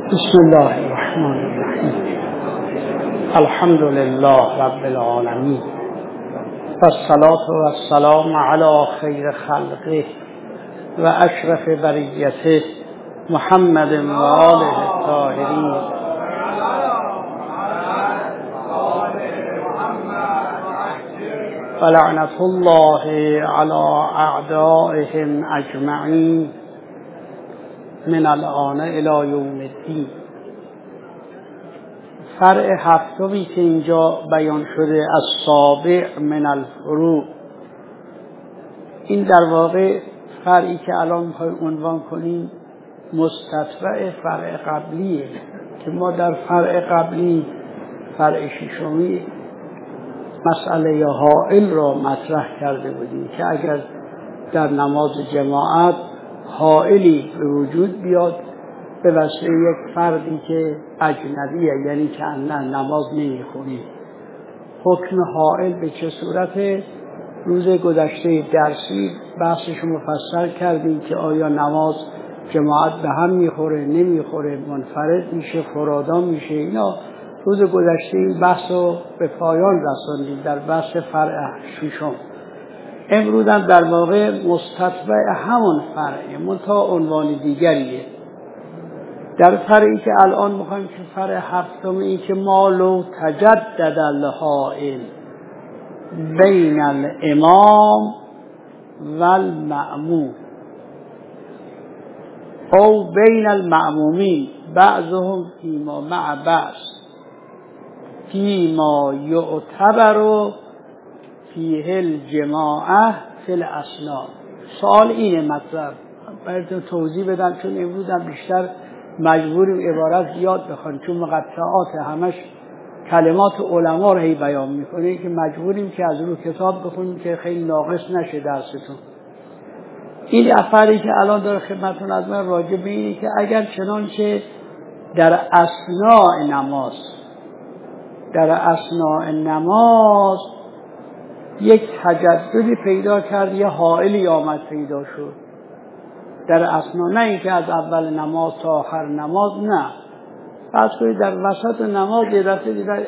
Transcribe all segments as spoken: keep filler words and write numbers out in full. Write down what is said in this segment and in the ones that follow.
بسم الله الرحمن الرحیم. الحمد لله رب العالمین والصلاة والسلام علی خیر خلقه و اشرف بریته محمد و آله الطاهرین. ولعنة الله علی اعدائهم اجمعین من الآن الی یوم الدین. فرع هفتمی که اینجا بیان شده از السابع من الفروع، این در واقع فرعی که الان میخوایم عنوان کنیم مستتبع فرع قبلیه که ما در فرع قبلی فرع ششمی مسئله حائل را مطرح کرده بودیم که اگر در نماز جماعت حائلی به وجود بیاد به واسطه یک فردی که اجنبیه، یعنی که نه نماز نمیخونه، حکم حائل به چه صورته؟ روز گذشته درسی بحثش مفصل کردیم که آیا نماز جماعت به هم میخوره نمیخوره، منفرد میشه فرادا میشه. اینا روز گذشته این بحث رو به پایان رساندیم در بحث فرع ششم. امروز هم در واقع مستتبع همون فرعه منتها عنوان دیگریه. در فرعی که الان میخوایم که فرع هفتمی که ما لو تجدد الحائل بین الامام و المأموم او بین المأمومین بعضهم فیما مع بعض فیما یعتبر فیه الجماعه فی الاسناد. سوال اینه مطلب باید توضیح بدم چون امروز هم بیشتر مجبوریم عبارت زیاد بخونیم چون مقطعات همش کلمات علما رو هی بیان میکنه که مجبوریم که از رو کتاب بخونیم که خیلی ناقص نشه درستون. این افعالی که الان داره خدمتتون از من راجع به اینه که اگر چنانچه در اثناء نماز در اثناء نماز یک تجددی پیدا کرد، یه حائلی آمد پیدا شد در اثناء، نه اینکه از اول نماز تا آخر نماز، نه فرض کنید در وسط نماز یه دفعه دیدن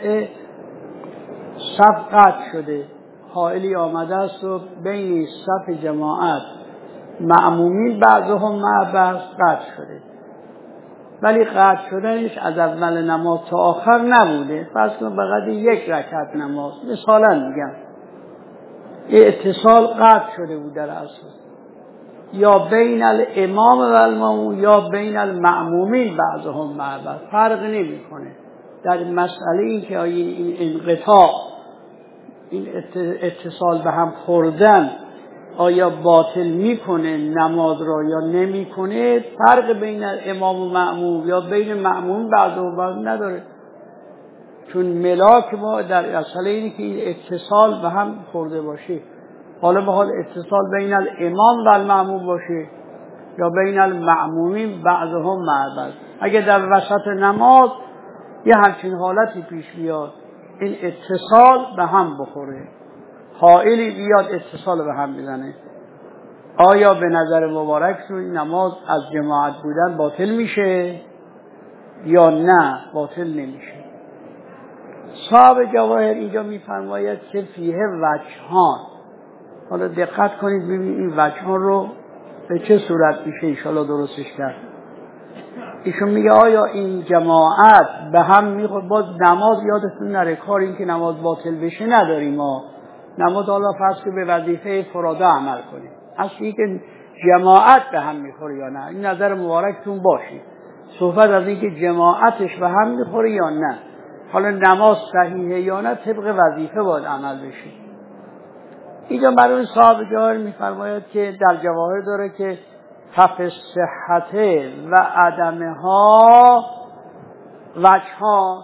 صف قطع شده، حائلی آمده است و بین صف جماعت مأمومین بعضهم مع بعض قطع شده، ولی قطع شدنش از اول نماز تا آخر نبوده، فرض کنید فقط یک رکعت نماز مثلا میگم یه اتصال قطع شده بود در اصل، یا بین الامام و المأموم یا بین المأمومین بعضهم مع بعض، فرق نمیکنه در مسئله این که آیا این انقطاع این اتصال به هم خوردن آیا باطل میکنه نماز را یا نمیکنه، فرق بین امام و مأموم یا بین مأموم بعضهم بعض نداره، چون ملاک ما در مسئله اینه که این اتصال به هم خورده باشه، حالا به حال اتصال بین الامام و المأموم باشه یا بین المأمومین بعضهم مع بعض. اگه در وسط نماز یه همچین حالتی پیش بیاد این اتصال به هم بخوره، حائلی بیاد اتصال به هم بزنه، آیا به نظر مبارکتون این نماز از جماعت بودن باطل میشه یا نه باطل نمیشه؟ صاحب جواهر اینجا میفرماید که فیه وجهان. حالا دقت کنید ببینید این وجهان رو به چه صورت میشه انشاءالله درستش کرد. ایشون میگه آیا این جماعت به هم میخواد، باز نماز یادتون نره کار این که نماز باطل بشه نداریم، ما نماز حالا فرض که به وظیفه فرادا عمل کنیم، اصلی که جماعت به هم میخوره یا نه این نظر مبارکتون باشه، صحبت از این که جماعتش به هم میخوره یا نه، حالا نماز صحیحه یا نه طبق وظیفه باید عمل بشه. اینجا برای صاحب جواهر میفرماید که در جواهر داره که کف صحته و عدمها وجهان.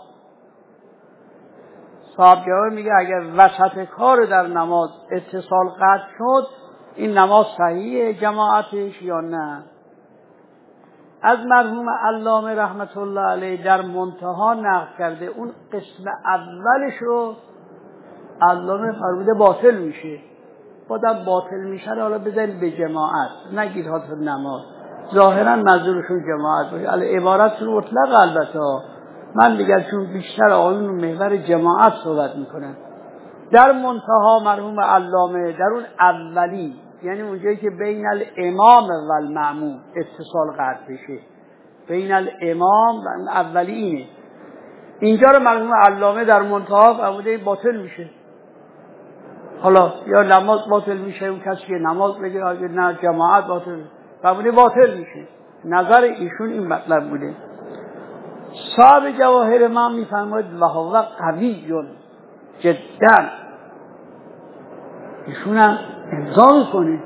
صاحب جواهر میگه اگر وسط کار در نماز اتصال قطع شد این نماز صحیحه جماعتش یا نه. از مرحوم علامه رحمت الله علیه در منتها نقل کرده اون قسم اولش رو علامه فرموده باطل میشه، بادم باطل میشه حالا بزنید به جماعت، نگید حالا نماز، ظاهرا منظورشون جماعت باشه. علی عبارتشون مطلق البته، من دیگر چون بیشتر آقایون محور جماعت صحبت میکنن. در منتها مرحوم علامه در اون اولی، یعنی اونجایی که بین الامام و المأموم اتصال قطع بشه، بین الامام و اولی اینه، اینجا رو مرحوم علامه در منتها فرموده باطل میشه. حالا یا نماز باطل میشه، اون کسی که نماز بگه اگه نه جماعت باطل فرموده باطل میشه. نظر ایشون این مطلب بوده. صاحب جواهر ما میفرماید و هو قوی جدا، ایشون هم امضا میکنه.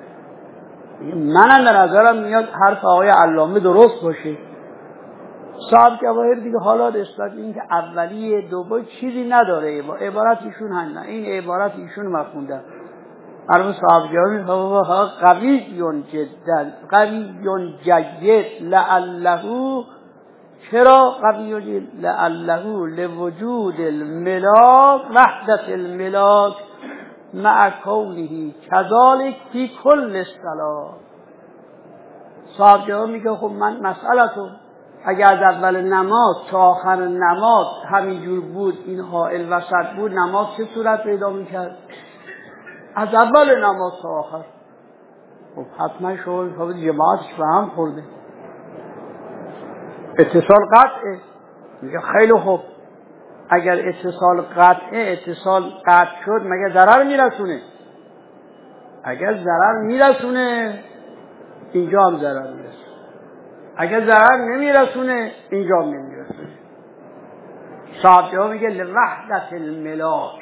منم در نظرم میاد حرف آقای علامه درست باشه. صاحب جواهر دیگه حالا نسبت این که اولیه دوباره چیزی نداره، با عبارت ایشون هم این عبارت ایشون مفهوندن. مرحوم صاحب جواهر میگه قوی جدا، قوی جید لعله، چرا قوی جید لعله لوجود الملاک وحدت الملاک مع کونه کذالک فی کل الصلاه. صاحب جواهر میگه خب من مسئله‌تون اگر از اول نماز تا آخر نماز همینجور بود، این حائل وسط بود، نماز چه صورت پیدا میکرد؟ از اول نماز تا آخر. خب حتما شما حافظ جماعتش به هم خورده، اتصال قطعه. میگه خیلی خوب، اگر اتصال قطعه، اتصال قطع شد مگه ضرر میرسونه؟ اگر ضرر میرسونه اینجا هم ضرر میرسونه، اگر ضرر نمیرسونه اینجا هم نمیرسونه. صاحب جواب میگه لوحدت الملاک،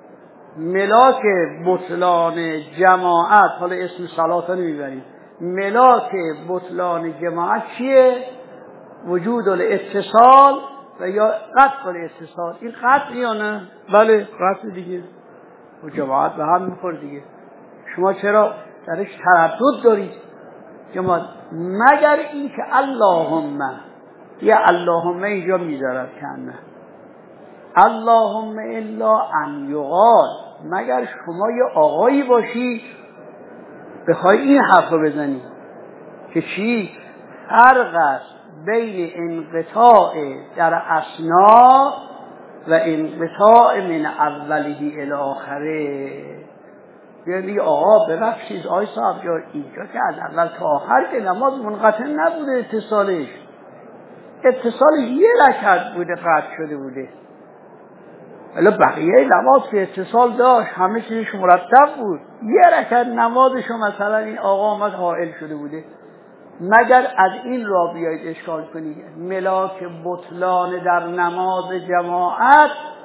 ملاک بطلان جماعت، حالا اسم صلات رو نمیبریم، ملاک بطلان جماعت چیه؟ وجود الاتصال و یا قطع الاتصال. این قطع یا نه؟ بله قطع دیگه، و جماعت به هم میخور دیگه. شما چرا درش تردد دارید؟ جماعت مگر این که اللهم، یا اللهم اینجا میذارد کنه اللهم الا ان یقال، مگر شما یه آقایی باشی بخوای این حرف رو بزنی که چی؟ فرق است بین انقطاع در اثنا و انقطاع من اوله الی آخره. یعنی آقا ببخشید آی صاحب جا، اینجا که از اول تا آخر که نماز منقطع نبوده، اتصالش اتصال یه رکعت بوده، قطع شده بوده. ولی بقیه نماز که اتصال داشت، همه چیزش مرتب بود. یه رکعت نمازشو مثلا این آقا آمد حائل شده بوده. مگر از این را بیایید اشکال کنید ملاک بطلان در نماز جماعت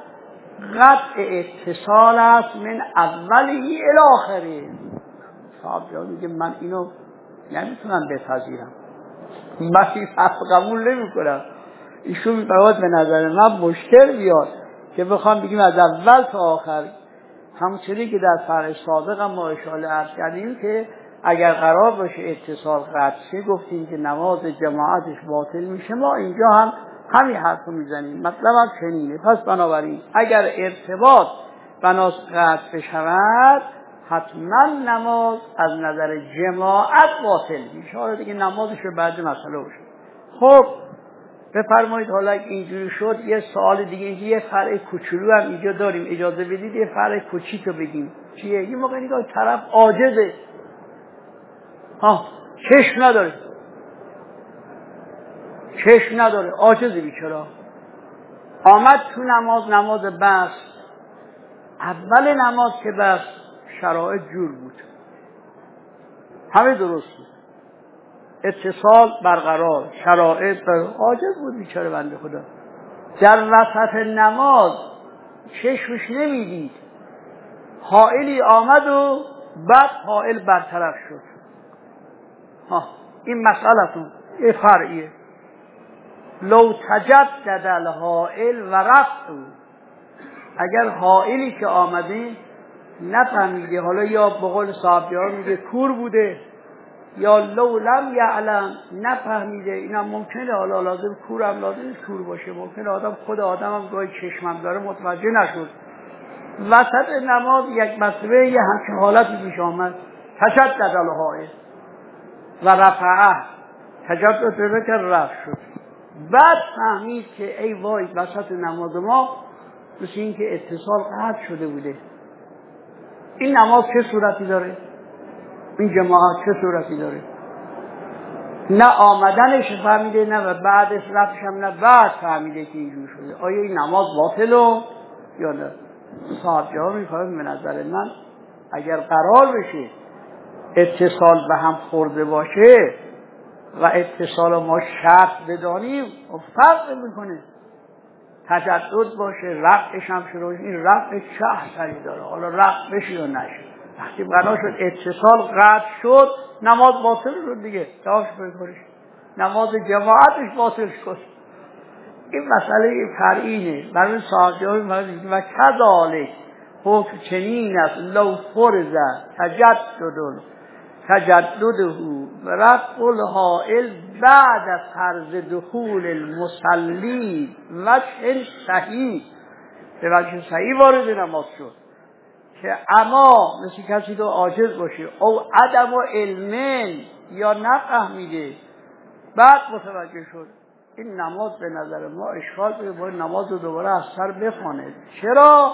قطع اتصال است من اولی الی آخره. صاحب جان میگه من اینو نمیتونم بپذیرم، من این حرف قبول نمی کنم. ایشون میفرماید به نظر من مشکل بیاد که بخوام بگیم از اول تا آخر، همونطوری که در فرع سابق هم ما اشاره عرض کردیم که اگر قرار باشه اتصال قطع شه گفتیم که نماز جماعتش باطل میشه. ما اینجا هم همین حرف رو میزنیم، مطلب هم چنینه. پس بنابراین اگر ارتباط بناس قطع بشود حتما نماز از نظر جماعت باطل میشه. حالا دیگه نمازش رو بعد مسئله باشه. خب بفرمایید حالا اینجوری شد یه سوال دیگه، اینجا یه فرع کوچولو هم اینجا داریم، اجازه بدید یه فرع کوچیک رو بگیم. چیه؟ یه موقع نگاه طرف عاجزه، ها چشم نداره، چشم نداره، عاجزه بیچاره، آمد تو نماز، نماز بس، اول نماز که بس شرایط جور بود، همه درست بود، اتصال برقرار، شرایط برقرار، عاجز بود بیچاره بنده خدا. در وسط نماز چشمش نمیدید، حائلی آمد و بعد حائل برطرف شد. ها این مسئلتون یه فرعیه. لو تجدد الحائل و رفت، اگر حائلی که آمده نفهمیده، حالا یا به قول صاحب جواب میگه کور بوده، یا لو لم یعلم نفهمیده، اینم ممکنه، حالا لازم کورم لازم کور باشه، ممکنه آدم خود آدم هم گاهی چشمم داره متوجه نشد، وسط نماز یک مسئله یه همچین حالتی پیش آمد، تجدد الحائل و رفعه، تجدد پیدا کرد رفت شد. بعد فهمید که ای وای وسط نماز ما مثل این که اتصال قطع شده بوده. این نماز چه صورتی داره؟ این جماعت چه صورتی داره؟ نه آمدنش فهمیده، نه و بعدش رفتش هم نه بعد فهمیده که اینجور شده. آیا این نماز باطله یا نه؟ صاحب جواب می‌فرماید به نظر من اگر قرار بشه اتصال به هم خورده باشه و اتصال ما شرط بدانیم فرق میکنه. تجدد باشه رفعش هم شروع، این رفع چه اثری داره؟ حالا رفع بشه یا نشه. وقتی بنا شد اتصال قطع شد نماز باطل شد دیگه. تاش بکنش نماز جماعتش باطل شد. این مسئله فرعینه. برای صاحب‌جواب میگه و کذالک حکم چنین است لو فرض تجدد تجدده و رفع الحائل بعد از فرض دخول المصلی وجه صحیح به وجه صحیح وارد نماز شد که اما مثل کسی که عاجز باشه او عدم و علم یا نفهمیده بعد متوجه شد، این نماز به نظر ما اشکال به باید نماز رو دوباره از سر بخونه. چرا؟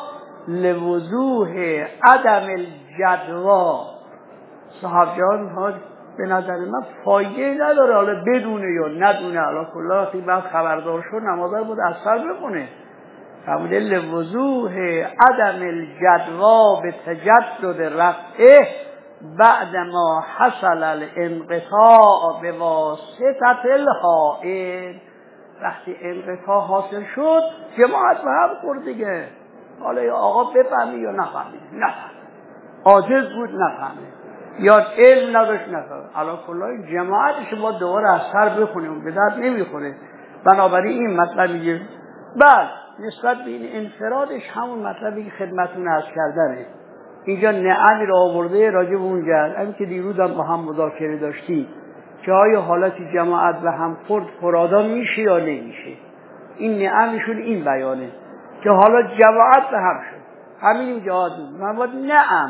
لوضوح عدم الجدوا. صاحب جان ها به نظر من فایده نداره حالا بدونه یا ندونه، حالا کلا وقتی بعد خبردار شد نماز رو بود از سر بخونه. فرموده لوضوح عدم الجدوا به تجدد رفعه بعد ما حصل الانقطاع به واسطه الحائل. وقتی انقطاع حاصل شد جماعت به هم خورد دیگه. حالا یا آقا بفهمی یا نفهمی، نفهمی عاجز بود نفهمی یا علم نداشت نفهمی، حالا کلا جماعتش با دوباره از سر بخونیم به درد نمیخوره. بنابراین این مطلب میگه بعد نسبت به این انفرادش همون مطلبی که خدمتتون عرض کردنه. اینجا نعمی را آورده راجع به اونجا همین که دیروز هم با هم مذاکره داشتیم که آیا حالتی جماعت و هم خورد فرادا میشه یا نمیشه. این نعمشون این بیانه که حالا جماعت به هم شد همین اینجا بود من باید نعم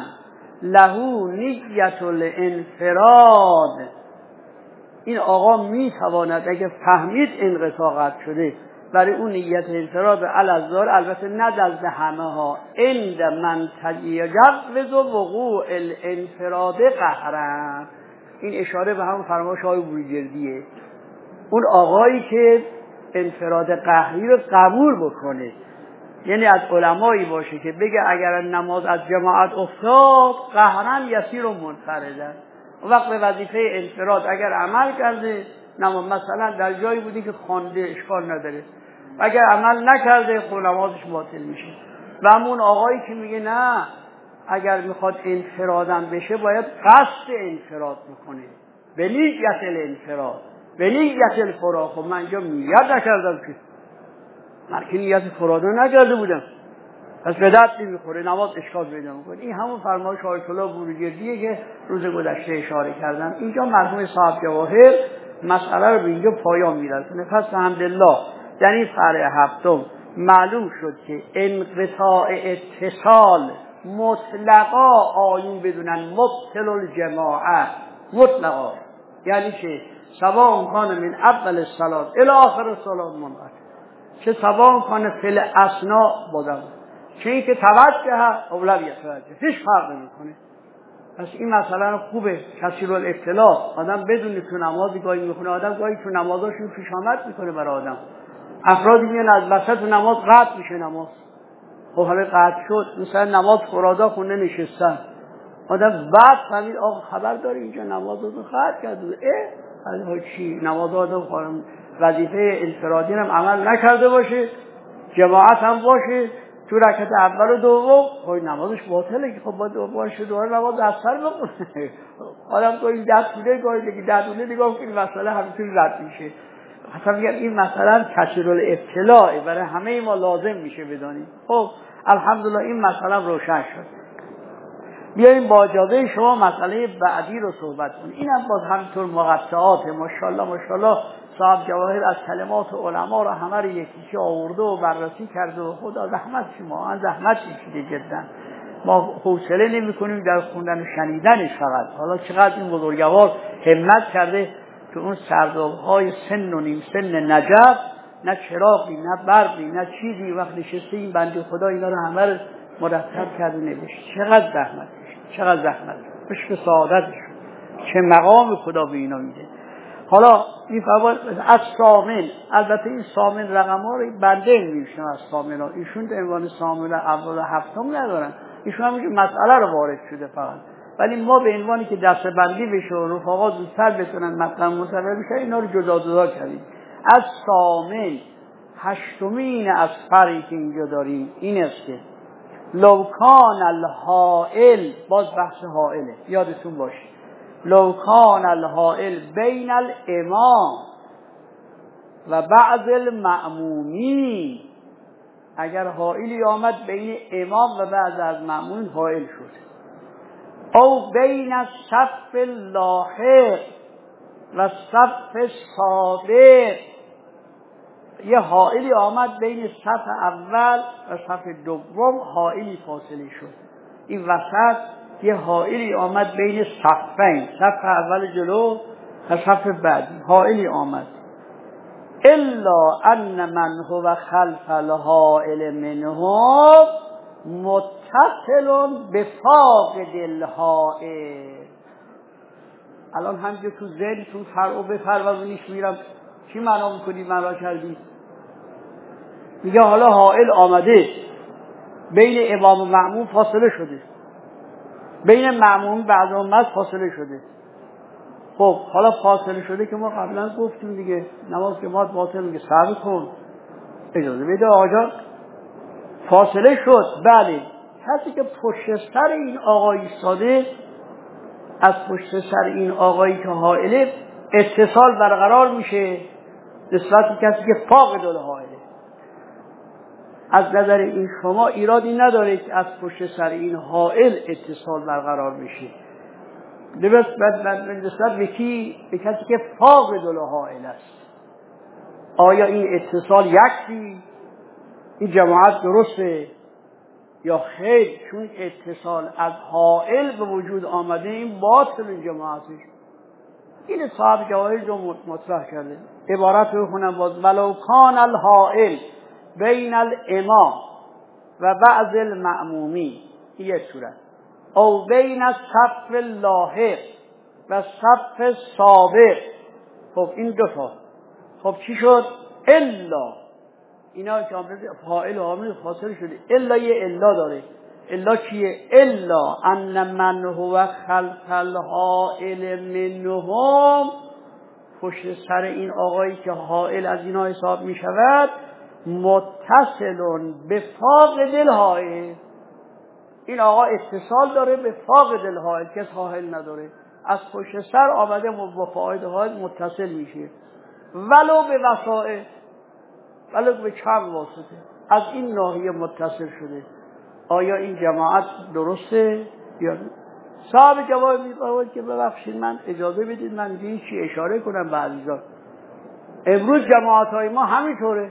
لهو نیت الانفراد. این آقا میتواند اگه فهمید انقطاع قطع شده برای اون نیت انفراد الازدار، البته نه نزد همه ها، عند من تجوز وقوع الانفراد قهرن. این اشاره به همون فرمایش های بروجردیه، اون آقایی که انفراد قهری رو قبول بکنه، یعنی از علمایی باشه که بگه اگر نماز از جماعت افتاد قهرن یسیر و منفردن، وقت به وظیفه انفراد اگر عمل کرده نماز مثلا در جایی بودی که خوانده اشکال نداره، اگر عمل نکرده خب نمازش باطل میشه. و همون آقایی که میگه نه اگر میخواد انفرادم بشه باید قصد انفراد بکنه به نیت الانفراد به نیت الفراد. خب من اینجا نیت نکردم که من که نیت فراد نکرده بودم پس به درد نمیخوره نماز اشکال پیدا میکنه. این همون فرمایش آیت الله بروجردیه که روز گذشته اشاره کردم. اینجا مرحوم صاحب جواهر مسئله رو به اینجا پایان میرسونه. پس الحمدلله در این فرع هفتم معلوم شد که انقطاع اتصال مطلقا آیون بدونن مبطل الجماعه مطلقا، یعنی که سواء کان من اول الصلاه الی آخر الصلاه منقطع، چه سواء کان فی اثناء بودم چه این که توجه اولویت توجه هیچ فرق نمیکنه. پس این مثلا خوبه کثیر الاطلاع آدم بدون تو نمازی گاهی میخونه، آدم گاهی تو نمازاشون پیش آمد میکنه برای آدم. افرادی میان از وسط نماز قطع میشه نماز، خب حالا قطع شد مثلا نماز فرادا خونه نشستن، آدم بعد فهمید آقا خبر داره اینجا نماز رو قطع کرده، اه از چی نماز آدم وظیفه انفرادی هم عمل نکرده باشه جماعت هم باشه تو رکعت اول و دوم خب نمازش باطله که خب باید باشه دوباره نماز از سر بخونه. آدم گاهی ده طوله گاهی دیگه ده طوله نگاه که این مسئله همینطوری رد میشه. مثلا میگم این مثلا کثیر الاطلاع برای همه ما لازم میشه بدانیم. خب الحمدلله این مسئله روشن شد. بیاییم با اجازه شما مسئله بعدی رو صحبت کنیم. اینم باز همینطور مقطعات ماشاءالله ماشاءالله صاحب جواهر از کلمات علما رو همه رو یکیشی آورده و بررسی کرده و خدا زحمت شما ان زحمت کشیده جدا. ما حوصله نمی‌کنیم در خوندن و شنیدنش فقط. حالا چقدر این بزرگوار همت کرده که اون سرداب‌های سن و نیم سن نجف، نه چراغی نه برقی نه چیزی، وقت نشسته این بنده خدا اینا رو همه رو مرتب کرد و نوشت. چقدر زحمت کشید، چقدر زحمت کشید به سعادتش، چه مقام خدا به اینا میده. حالا این فواید از سامن، البته این سامن رقم ها رو بنده میشن از سامن ها، ایشون به عنوان سامن اول و هفتم ندارن، ایشون هم مسئله رو وارد شده فقط، ولی ما به عنوانی که دسته بندی بشه و رفقا زودتر بتونن مطلب مصور بشه اینا رو جدا جدا کردیم. از سامن هشتمین از فرقی که اینجا داریم این است که لو کان الحائل، باز بحث حائله یادتون باشه، لو کان الحائل بین الامام و بعض المأمومین، اگر حائلی آمد بین امام و بعض از مأمومین حائل شد، او بین الصف اللاحق و صف سابق، یه حائلی آمد بین صف اول و صف دوم، حائلی فاصله شد، این وسط یه حائلی آمد بین صفین، صف اول جلو و صف بعدی حائلی آمد، الا ان من هو خلف الحائل منهم متصل بفاقد الحائل. الان همجا تو ذهن تو فرعو بفرمونیش میرم چی معنا میکنی معنا کردی؟ میگه حالا حائل آمده بین امام و مأموم فاصله شده، بین مأموم بعد امت فاصله شده. خب حالا فاصله شده که ما قبلا گفتیم دیگه نماز که ما باطل میگه صبر کن اجازه بده آقا فاصله شد. بله کسی که پشت سر این آقای ایستاده، از پشت سر این آقایی که حائله اتصال برقرار میشه نسبت به کسی که فاقد الحائله. از نظر این شما ایرادی نداره که از پشت سر این حائل اتصال برقرار میشه نسبت به کی؟ به کسی که فاقد الحائل است. آیا این اتصال یکی این جماعت درسته یا خیر؟ چون اتصال از حائل به وجود آمده این باطل این جماعتش. این صاحب جواهر رو مطرح کرده، عبارت رو خونم باز، ولو کان الحائل بین الامام و بعض المأمومین، این صورت، او بین الصف اللاحق و صف سابق. خب این دو تا، خب چی شد؟ الا اینا که آمده فاعل و عامل فاصله شده، الا یه الا داره. الا چیه؟ الا ان من هو خلف الحائل منهم، پشت سر این آقایی که حائل از اینا حساب می شود، متصل به فاقد الحائل، این آقا اتصال داره به فاقد الحائل که حائل نداره، از پشت سر آمده با فاقد الحائل متصل میشه، ولو به وسائل، ولو به چند واسطه از این ناحیه متصل شده. آیا این جماعت درسته یا نه؟ صاحب جواب میگه که ببخشید من اجازه بدید من دیگه چی اشاره کنم به عزیزان، امروز جماعت های ما همینطوره.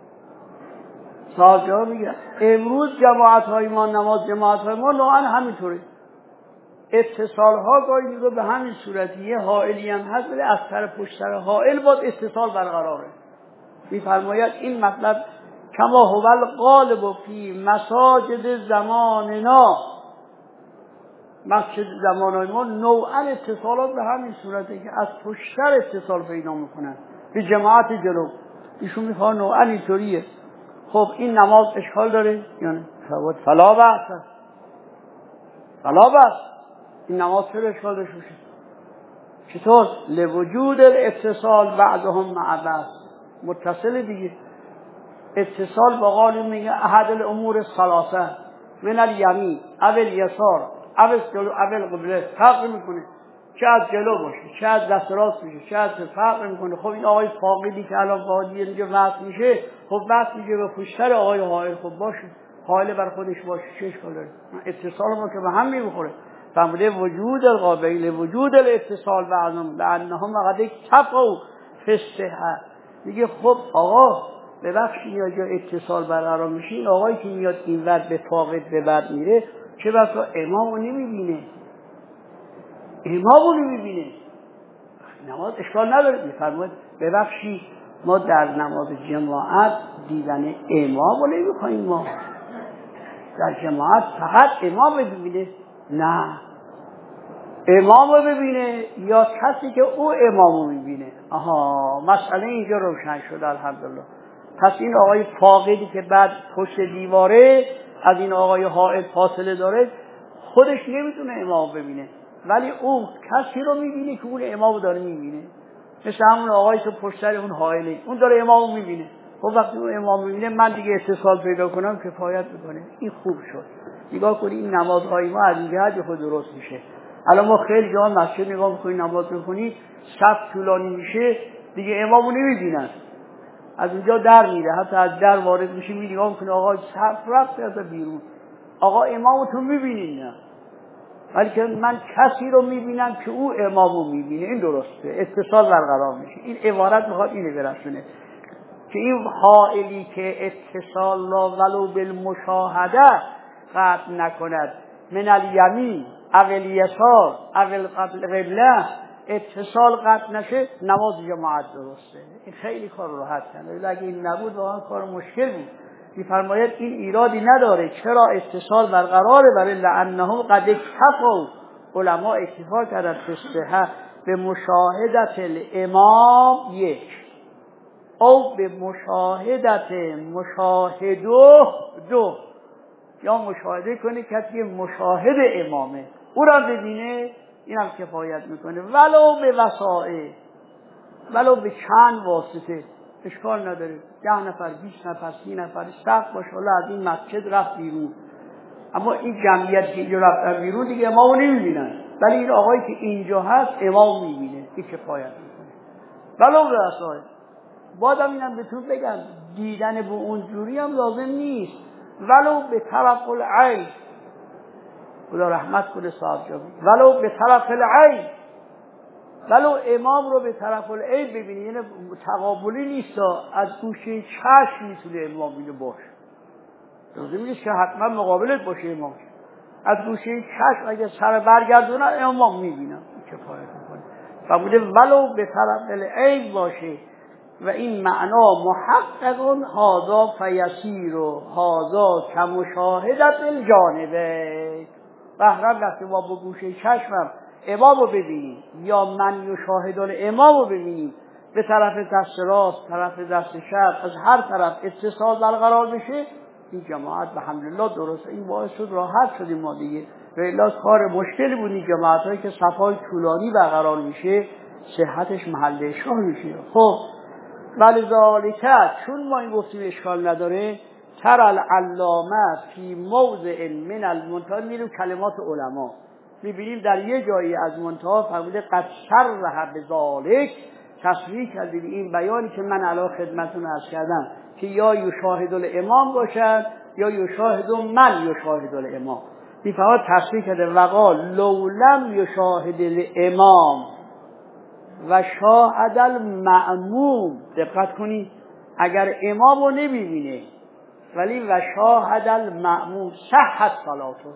صاحب جواب میگه امروز جماعت های ما، نماز جماعت های ما نوعا همینطوره، اتصال ها گاهی دیگه به همین صورتی، یه حائلی هم هست ولی از طرف پشت سر حائل باید اتصال برقراره. میفرماید این مطلب کما هو الغالب فی مساجد زماننا، مسجد زمانای ما نوعا اتصالات به همین صورته که از پشت سر اتصال پیدا میکنن به جماعت جلو، ایشون میخواد نوعا اینطوریه. خب این نماز اشکال داره یا نه؟ فلا بأس، فلا بأس، این نماز چرا اشکال داشته باشه؟ چطور؟ لوجود الاتصال بعضهم مع بعض، متصل دیگه. اتصال با قول میگه احد الامور الثلاثه من الیمین او الیسار او الجلو او القبله، فرق میکنه چه از جلو باشه چه از دست راست میشه چه از فرق میکنه. خب این آقای فاقدی که الان قاضی اینجا وقت میشه، خب وقت میشه به پشتر آقای حائل، خب باشه حائل بر خودش باشه چه اشکال داره؟ اتصال ما که به هم میخوره. فرموده وجود القابل وجود الاتصال بعضهم لانهم قد اکتفوا فی الصحه. میگه خب آقا ببخشید یا جا اتصال برقرار میشه، این آقایی که میاد این ور به فاقد به بر میره چه بسا امامو نمیبینه، امامو نمیبینه، نماز اشکال نداره. میفرماید ببخشید ما در نماز جماعت دیدن امام رو نمی‌خوایم، ما در جماعت فقط امام ببینه، نه امام رو ببینه یا کسی که او امام رو میبینه. آها مسئله اینجا روشن شد الحمدلله. پس این آقای فاقدی که بعد پشت دیواره از این آقای حائط فاصله داره خودش نمیتونه امام ببینه، ولی او کسی رو میبینه که اون امام رو داره میبینه. مثل همون آقایی که پشت سر اون حائله اون داره امام رو میبینه. خب وقتی اون امام میبینه من دیگه اتصال پیدا کنم کفایت میکنه. این خوب شد. نگاه کنید این نمازهای ما از این جهت خود درست میشه. الان ما خیلی جا مسجد نگاه میکنید نماز میخونید صف طولانی میشه دیگه امامو نمیبینن، از اونجا در میره، حتی از در وارد میشه می نگاه میکنه آقا صف رفت از بیرون، آقا امامو تو میبینید؟ نه، ولی که من کسی رو میبینم که او امامو میبینه. این درسته، اتصال برقرار میشه. این عبارت میخواد اینو برسونه که این حائلی که اتصال را ولو بالمشاهده قطع نکند، من الیمین او الیسار او القبله اتصال قطع نشه، نماز جماعت درسته. این خیلی کار راحت کنه، ولی اگه این نبود واقعا کار مشکل بود. میفرماید این ایرادی نداره. چرا اتصال برقراره؟ برای لانهم قد اکتفوا، علما اکتفا کردن فصحه به مشاهدت الامام یک او به مشاهدت مشاهدو دو، یا مشاهده کنه کسی مشاهد امامه او را ببینه، این هم کفایت میکنه، ولو به وسائل، ولو به چند واسطه اشکال نداره. ده نفر بیست نفر سی نفر سخت باشه، حالا از این مسجد رفت بیرون، اما این جمعیت که اینجا رفتن بیرون دیگه امامو نمیبینن، ولی این آقایی که اینجا هست امام میبینه، این کفایت میکنه ولو به وسائل. بازم اینم بهتون بگم دیدن به اونجوری هم لازم نیست، ولو به طرف العین، خدا رحمت کنه صاحب جان، ولو به طرف العین، ولو امام رو به طرف العین ببینی، یعنی تقابلی نیست، از گوشه چشم میتونه امام بینه باشه، لازم نیست که حتما مقابلت باشه امام، از گوشه چشم اگه سر برگردونه امام میبینم، کفایت میکنه. و بوده ولو به طرف العین باشه و این معنا محقق هذا فیسیر و هذا کمشاهدت الجانبه. بهرام وقتی ما با گوشه چشمم امام رو ببینیم یا من یشاهد الامام رو ببینیم، به طرف دست راست طرف دست چپ از هر طرف اتصال برقرار بشه، این جماعت الحمدلله درسته. این باعث شد راحت شدیم ما دیگه، و الا کار مشکلی بود این جماعت هایی که صفای طولانی برقرار میشه صحتش محل اشکال میشه. خب ولی ذالک، چون ما این گفتیم اشکال نداره، تر العلامه فی موضع من المنتهى، میریم کلمات علما میبینیم در یه جایی از منتها فرموده قد صرح بذالک، تصریح کرده این بیانی که من علی خدمتتون عرض کردم که یا یشاهد الامام باشد یا یشاهد من یشاهد الامام. میفهمد تصریح کرده وقال لو لم یشاهد الامام و شاهد المأموم، دقت کنید، اگر امام رو نمیبینه ولی و شاهد المأموم صحت صلاته،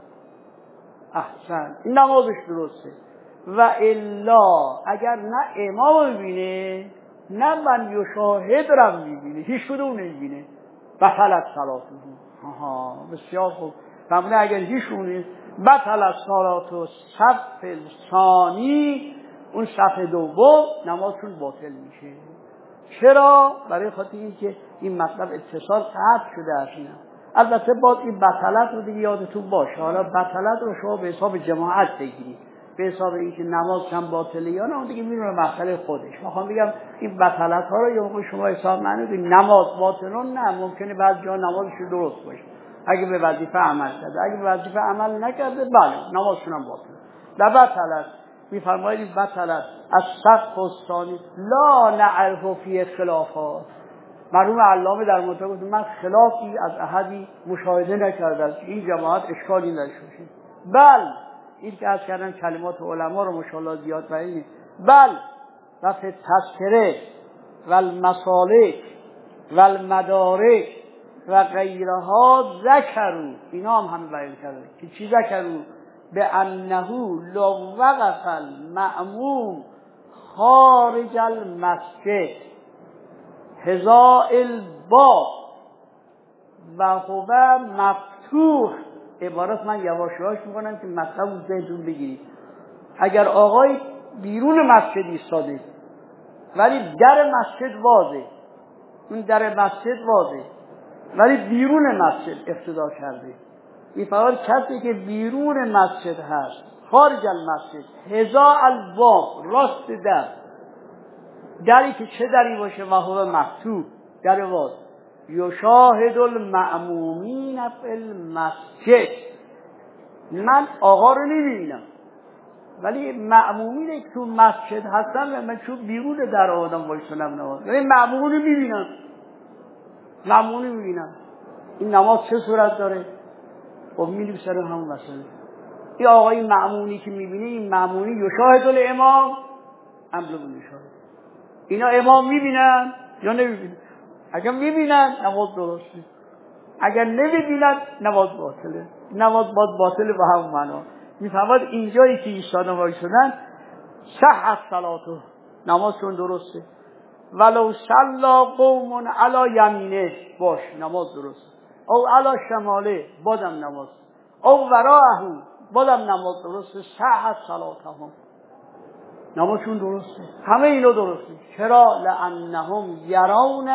احسن، این نمازش درسته. و الا اگر نه امام رو میبینه نه من یشاهد رو میبینه، هیچ کدوم نمیبینه، بطلت صلاته. آها بسیار خوب. فهمونه اگر هیچ کدوم بطلت صلاته صف ثانی، اون صفحه دوم نمازشون باطل میشه. چرا؟ برای خاطر این که این مطلب اتصال قطع شده است. البته باز این بطلت رو دیگه یادتون باشه، حالا بطلت رو شما به حساب جماعت بگیرید، به حساب این که نماز هم باطله یا نه اون دیگه میرونه مسئله خودش. میخوام بگم این بطلت ها رو یا موقع شما حساب معنی نماز باطلون، نه ممکنه بعضی جا نمازش درست باشه اگه به وظیفه عمل کرده، اگه به وظیفه عمل نکرده بله نمازشون هم باطله. در بطلت میفرمایید بطلت از صف الثانی لا نعرف فی خلافات. مرحوم علامه در منتهی گفت من خلافی از احدی مشاهده نکردم که این جماعت اشکالی نداشته باشه. بل این که از کردن کلمات علما رو ماشاءالله زیاد بیانید. بل و فی التذکره و المسالک و المدارک و غیرها ذکروا، اینا هم همه بیان کردن که چی ذکروا؟ به انه لو وقف المأموم خارج المسجد هزاء الباب و هو مفتوح. عبارت من یواش یواش میکنم که مطلب ذهنتون بگیرید. اگر آقای بیرون مسجد ایستاده ولی در مسجد واضحه، اون در مسجد واضحه ولی بیرون مسجد اقتدا کرده، این فقط کسی که بیرون مسجد هست، خارج المسجد هزاء الباب، راست در، دری که چه دری باشه و هو مفتوح، در واضح. یشاهد المأمومین فی المسجد، من آقا رو نمیبینم ولی مأمومین که تو مسجد هستن من چون بیرون در آدم وایسونم نماز، ولی مأمومون رو میبینم، مأمومون رو میبینم. این نماز چه صورت داره؟ خب میریم سر همون مسئله. این آقای مأمونی که میبینه، این مأمونی یشاهد الامام ام لا یشاهد، اینا امام میبینن یا نمیبینن؟ اگر میبینن نماز درسته، اگر نمیبینن نماز باطله. نماز باز باطله به همون معنا. میفهمد اینجایی که ایستادن وایسادن صحت صلاته، نمازشون درسته. ولو صلی قوم علی یمینه، باش نماز درسته، او علی شماله، بازم نماز، او وراءه، بازم نماز درسته. صحت صلاتهم، نمازشون درسته، همه اینا درسته. چرا؟ لانهم یرون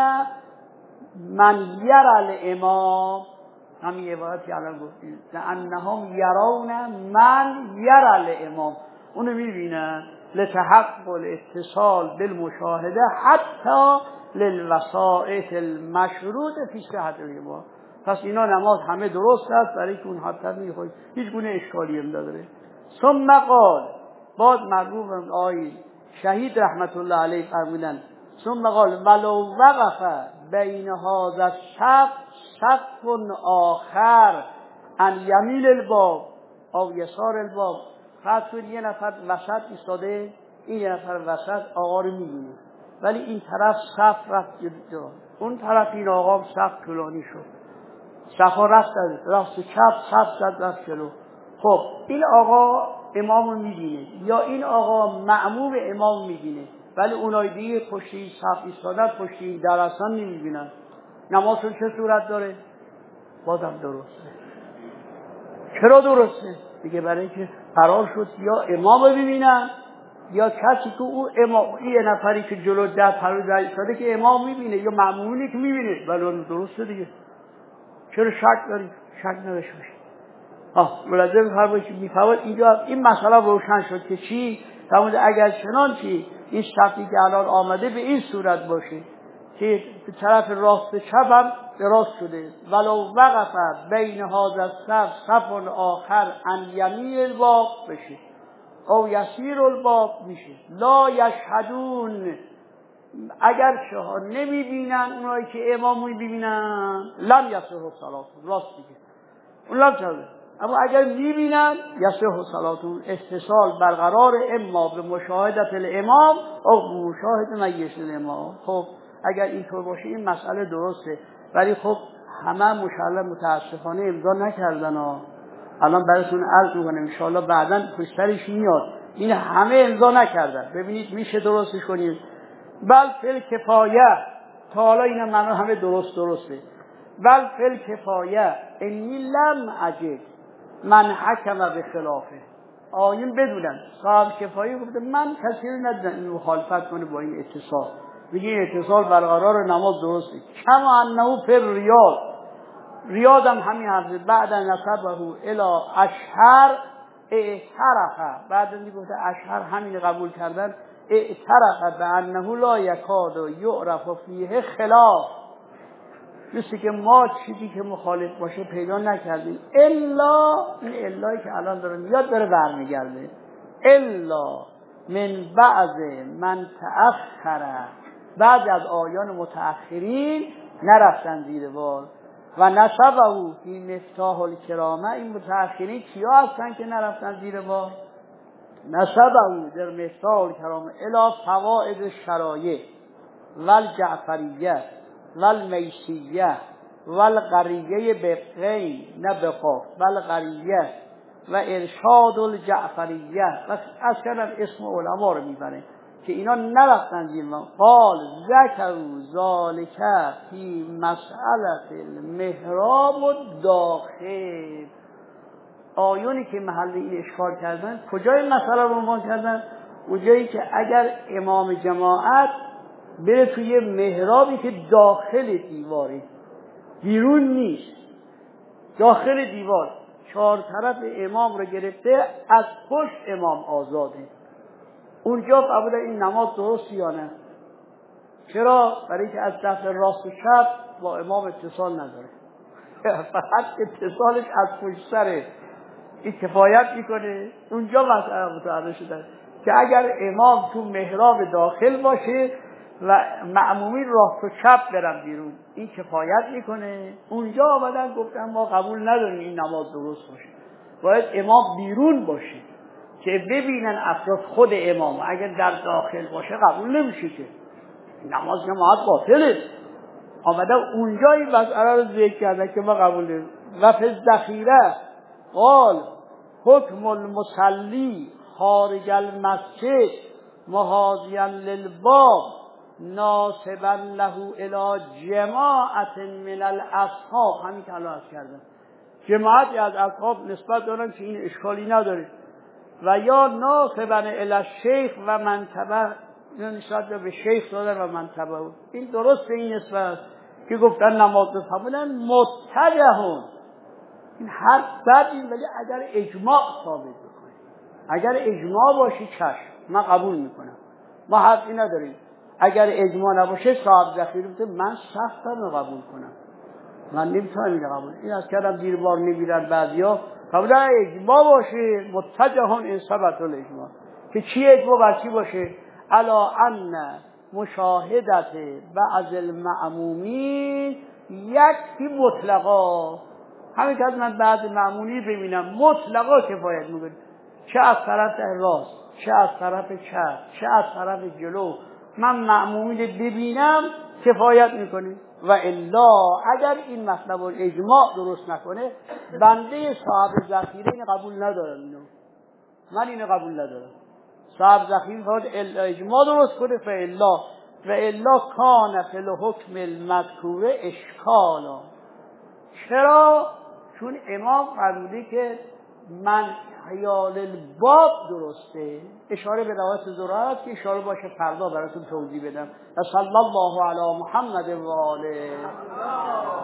من یر الامام، همین عبارتی الان گفتیم، لانهم یرون من یر الامام، اونو میبینن. لتحقق الاتصال بالمشاهده حتی للوسائط المشروط فی صحت الامام. پس اینا نماز همه درست است، برای که اون حتی میخواد هیچ گونه اشکالی هم نداره. ثم قال، بعد مرحوم آقای شهید رحمت الله علیه فرمودن ثم قال ولو وقف بین هذا الصف صف آخر عن یمین الباب او یسار الباب، فرض کنید یه نفر وسط ایستاده، این یه نفر وسط آقا رو میبینه ولی این طرف صف رفت جلو، اون طرف این آقا صف طولانی شد، صفا رفت راست چپ، صف زد رفت جلو. خب این آقا امام رو میبینه یا این آقا مأموم امام میبینه ولی اونای دیگه پشتی صف ایستادن، پشتی در اصلا نمیبینن، نمازشون چه صورت داره؟ بازم درسته. چرا درسته؟ دیگه برای اینکه قرار شد یا امام رو ببینن یا کسی که او امام، این نفری که جلو در پرو در ایستاده که امام میبینه یا مأمومی که میبینه، ولی اون درسته دیگه. چرا شک داری؟ شک نداشته باشید. آه ملاحظه بفرمایید میفهمید اینجا این مسئله روشن شد که چی؟ فرمود اگر چنانچه این صفی که الان آمده به این صورت باشه که به طرف راست چپ هم دراز شده، ولو وقف بین هذا الصف صف آخر عن یمین الباب بشه او یسیر الباب میشه. لا یشهدون، اگر شها نمیبینن اونایی که امام میبینن لم یصح صلات، راست میگه اون لم چه، اما اگر میبینن یصح صلاتون، اتصال برقرار اما به مشاهدت الامام او به مشاهده مجلس الامام. خب اگر اینطور باشه این مسئله درسته، ولی خب همه مشالله متاسفانه امضا نکردن ها. الان براتون عرض میکنم ان شاء الله بعداً پشترش میاد، این همه امضا نکردن. ببینید میشه درستش کنید. بل فل کفایه، تا حالا اینا معنا همه درست درسته. بل فل کفایه انی لم اجد من حکم به خلافه، آیین بدونن صاحب کفایه گفته من کسی رو ندیدم این مخالفت کنه با این اتصال، بگه اتصال برقرار نماز درسته. کما انه فی ریاض، ریاض هم همین حرفه. بعد نسبه الی اشهر اعترف، بعد از اینکه گفته اشهر همین قبول کردن، اعترف به انه لا یکاد یعرف فیه خلاف، مثل که ما چیزی که مخالف باشه پیدا نکردیم الا این الایی که الان داره میاد داره برمیگرده، الا من بعض من تأخر، بعد از آیان متأخرین نرفتن زیر بار. و نسبه فی مفتاح الکرامه، این متأخرین کیا هستن که نرفتن زیر بار؟ نسبه در مفتاح الکرامه الی فوائد الشرایع والجعفریه والمیسیه والقریه بقین، نه بقاف، والقریه و ارشاد الجعفریه، و اصلا اسم علما رو میبره که اینا نرفتن زیر ما. قال ذکروا ذالک فی مسئله المحراب و داخل. آیونی که محل این اشکال کردن کجای مسئله رو عنوان کردن؟ اونجایی که اگر امام جماعت بره توی محرابی که داخل دیواره، بیرون نیست، داخل دیوار، چهار طرف امام رو گرفته، از پشت امام آزاده، اونجا قبول این نماز درست یا نه؟ چرا؟ برای که از طرف راست و چپ با امام اتصال نداره، فقط اتصالش از پشت سره، این کفایت میکنه. اونجا مسئله متعرض شده که اگر امام تو محراب داخل باشه و مأمومین راست و چپ برن بیرون، این کفایت میکنه. اونجا آمدن گفتن ما قبول نداریم این نماز درست باشه، باید امام بیرون باشه که ببینن افراد خود امام. اگر در داخل باشه قبول نمیشه، که نماز جماعت باطله. آمدن اونجا این مسئله رو ذکر کردن که ما قبول نمیشه. و فی الذخیره قال حکم المصلی خارج المسجد محاذیا للباب ناصبا له الی جماعت من الاصحاب. همین که الان عرض کردم، جماعتی از اصحاب نسبت دارن که این اشکالی نداره. و یا ناصبا الی الشیخ و من تبع، نسبت به شیخ دادن و من تبع. این درست این نسبت که گفتن نماز بخونن متجهون. این حرف بد این، ولی اگر اجماع ثابت بکنه، اگر اجماع باشه چشم، من قبول میکنم، ما حرفی نداریم. اگر اجماع نباشه صاحب ذخیره بوده من سختم قبول کنم، من نمیتونم اینو قبول. این از کردم زیر بار نمیرن بعضیا. قبول اجماع باشه متجهون این ثبت الاجماع، که چی اجماع بر چی باشه؟ الا ان مشاهدت بعض المأمومین یکفی مطلقا. همین که من بعض معمولی ببینم مطلقا کفایت میکنه، چه از طرف راست، چه از طرف چپ، چه از طرف جلو، من معمولی ببینم کفایت میکنه. و الا اگر این مطلب و اجماع درست نکنه، بنده صاحب ذخیره این قبول ندارم. اینو من اینو قبول ندارم. صاحب ذخیره باید اجماع درست کنه. فالا و الا کان فی الحکم المذکور اشکالا. چرا؟ چون امام فرموده که من حیال الباب درسته، اشاره به روایت زرعه که اشاره باشه فردا براتون توضیح بدم. صلی الله علی محمد و آله.